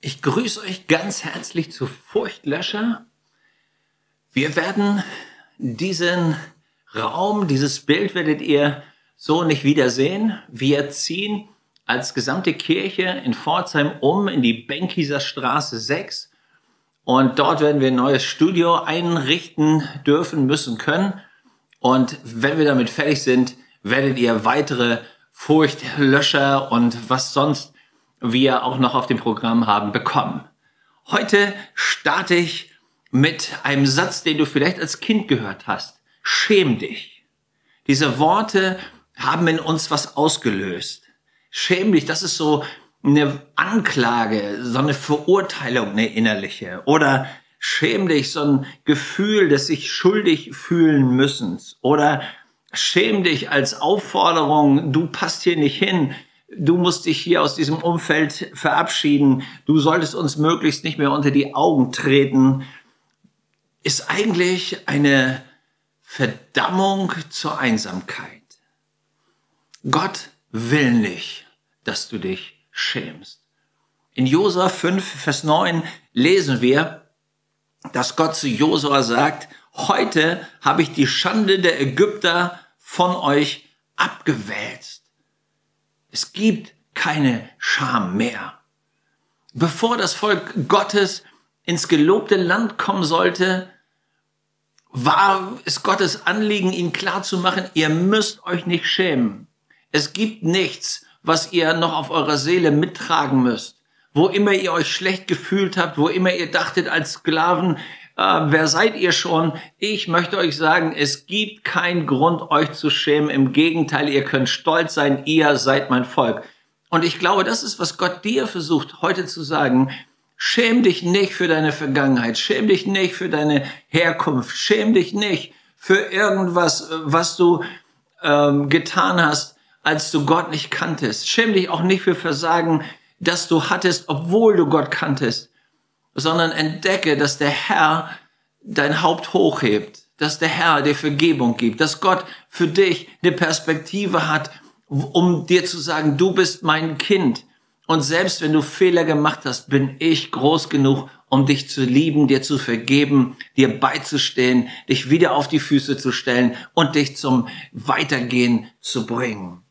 Ich grüße euch ganz herzlich zu Furchtlöscher. Wir werden diesen Raum, dieses Bild werdet ihr so nicht wiedersehen. Wir ziehen als gesamte Kirche in Pforzheim in die Benkieser Straße 6. Und dort werden wir ein neues Studio einrichten dürfen, müssen, können. Und wenn wir damit fertig sind, werdet ihr weitere Furchtlöscher und was sonst wir auch noch auf dem Programm haben, bekommen. Heute starte ich mit einem Satz, den du vielleicht als Kind gehört hast. Schäm dich. Diese Worte haben in uns was ausgelöst. Schäm dich, das ist so eine Anklage, so eine Verurteilung, eine innerliche. Oder schäm dich, so ein Gefühl des sich schuldig fühlen müssens. Oder schäm dich als Aufforderung, du passt hier nicht hin. Du musst dich hier aus diesem Umfeld verabschieden. Du solltest uns möglichst nicht mehr unter die Augen treten. Ist eigentlich eine Verdammung zur Einsamkeit. Gott will nicht, dass du dich schämst. In Josua 5, Vers 9 lesen wir, dass Gott zu Josua sagt, heute habe ich die Schande der Ägypter von euch abgewälzt. Es gibt keine Scham mehr. Bevor das Volk Gottes ins gelobte Land kommen sollte, war es Gottes Anliegen, ihnen klarzumachen, ihr müsst euch nicht schämen. Es gibt nichts, was ihr noch auf eurer Seele mittragen müsst. Wo immer ihr euch schlecht gefühlt habt, wo immer ihr dachtet als Sklaven, wer seid ihr schon? Ich möchte euch sagen, es gibt keinen Grund, euch zu schämen. Im Gegenteil, ihr könnt stolz sein, ihr seid mein Volk. Und ich glaube, das ist, was Gott dir versucht, heute zu sagen. Schäm dich nicht für deine Vergangenheit. Schäm dich nicht für deine Herkunft. Schäm dich nicht für irgendwas, was du getan hast, als du Gott nicht kanntest. Schäm dich auch nicht für Versagen, das du hattest, obwohl du Gott kanntest. Sondern entdecke, dass der Herr dein Haupt hochhebt, dass der Herr dir Vergebung gibt, dass Gott für dich eine Perspektive hat, um dir zu sagen, du bist mein Kind. Und selbst wenn du Fehler gemacht hast, bin ich groß genug, um dich zu lieben, dir zu vergeben, dir beizustehen, dich wieder auf die Füße zu stellen und dich zum Weitergehen zu bringen.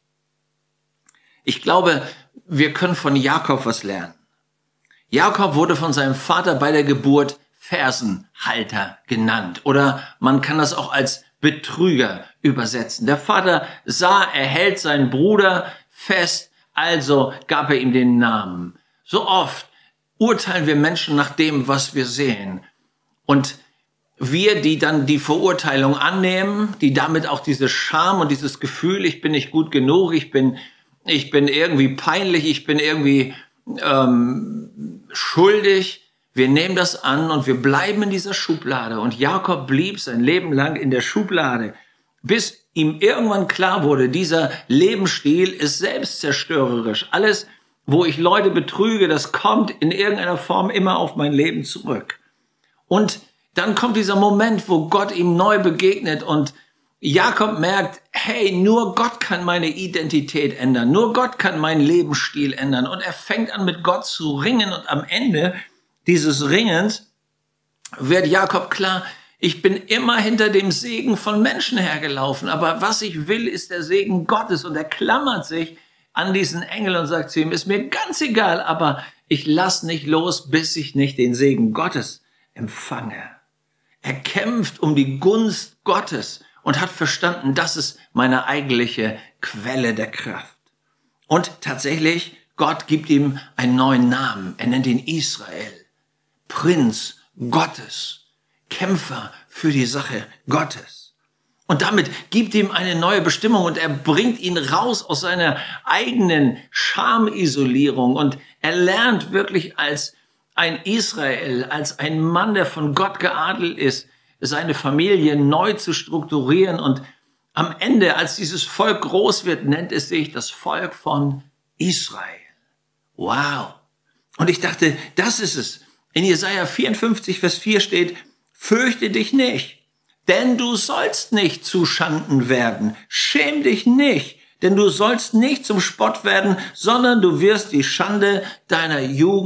Ich glaube, wir können von Jakob was lernen. Jakob wurde von seinem Vater bei der Geburt Fersenhalter genannt. Oder man kann das auch als Betrüger übersetzen. Der Vater sah, er hält seinen Bruder fest, also gab er ihm den Namen. So oft urteilen wir Menschen nach dem, was wir sehen. Und wir, die dann die Verurteilung annehmen, die damit auch diese Scham und dieses Gefühl, ich bin nicht gut genug, ich bin irgendwie peinlich, ich bin irgendwie schuldig. Wir nehmen das an und wir bleiben in dieser Schublade. Und Jakob blieb sein Leben lang in der Schublade, bis ihm irgendwann klar wurde, dieser Lebensstil ist selbstzerstörerisch. Alles, wo ich Leute betrüge, das kommt in irgendeiner Form immer auf mein Leben zurück. Und dann kommt dieser Moment, wo Gott ihm neu begegnet und Jakob merkt, hey, nur Gott kann meine Identität ändern, nur Gott kann meinen Lebensstil ändern. Und er fängt an, mit Gott zu ringen und am Ende dieses Ringens wird Jakob klar, ich bin immer hinter dem Segen von Menschen hergelaufen, aber was ich will, ist der Segen Gottes. Und er klammert sich an diesen Engel und sagt zu ihm, ist mir ganz egal, aber ich lass nicht los, bis ich nicht den Segen Gottes empfange. Er kämpft um die Gunst Gottes und hat verstanden, das ist meine eigentliche Quelle der Kraft. Und tatsächlich, Gott gibt ihm einen neuen Namen. Er nennt ihn Israel, Prinz Gottes, Kämpfer für die Sache Gottes. Und damit gibt ihm eine neue Bestimmung und er bringt ihn raus aus seiner eigenen Schamisolierung und er lernt wirklich als ein Israel, als ein Mann, der von Gott geadelt ist, seine Familie neu zu strukturieren. Und am Ende, als dieses Volk groß wird, nennt es sich das Volk von Israel. Wow. Und ich dachte, das ist es. In Jesaja 54, Vers 4 steht, fürchte dich nicht, denn du sollst nicht zu Schanden werden. Schäm dich nicht, denn du sollst nicht zum Spott werden, sondern du wirst die Schande deiner Jugend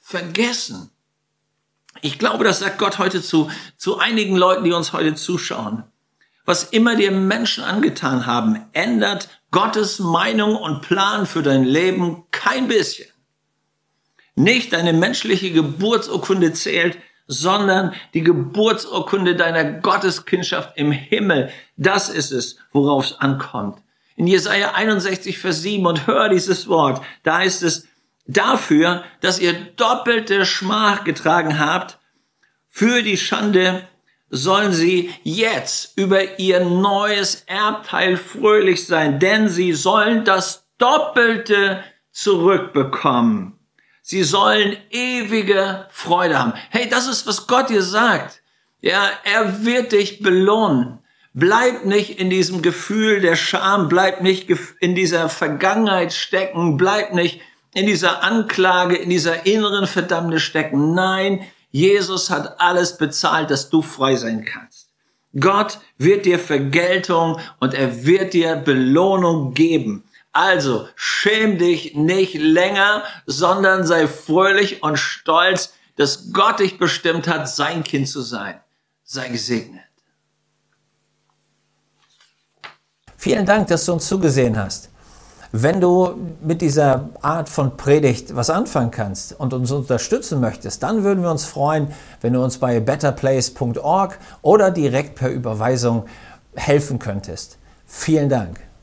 vergessen. Ich glaube, das sagt Gott heute zu einigen Leuten, die uns heute zuschauen. Was immer dir Menschen angetan haben, ändert Gottes Meinung und Plan für dein Leben kein bisschen. Nicht deine menschliche Geburtsurkunde zählt, sondern die Geburtsurkunde deiner Gotteskindschaft im Himmel. Das ist es, worauf es ankommt. In Jesaja 61, Vers 7, und hör dieses Wort, da heißt es, dafür, dass ihr doppelte Schmach getragen habt, für die Schande sollen sie jetzt über ihr neues Erbteil fröhlich sein, denn sie sollen das Doppelte zurückbekommen. Sie sollen ewige Freude haben. Hey, das ist, was Gott dir sagt. Ja, er wird dich belohnen. Bleib nicht in diesem Gefühl der Scham, bleib nicht in dieser Vergangenheit stecken, bleib nicht in dieser Anklage, in dieser inneren Verdammnis stecken. Nein, Jesus hat alles bezahlt, dass du frei sein kannst. Gott wird dir Vergeltung und er wird dir Belohnung geben. Also schäm dich nicht länger, sondern sei fröhlich und stolz, dass Gott dich bestimmt hat, sein Kind zu sein. Sei gesegnet. Vielen Dank, dass du uns zugesehen hast. Wenn du mit dieser Art von Predigt was anfangen kannst und uns unterstützen möchtest, dann würden wir uns freuen, wenn du uns bei betterplace.org oder direkt per Überweisung helfen könntest. Vielen Dank.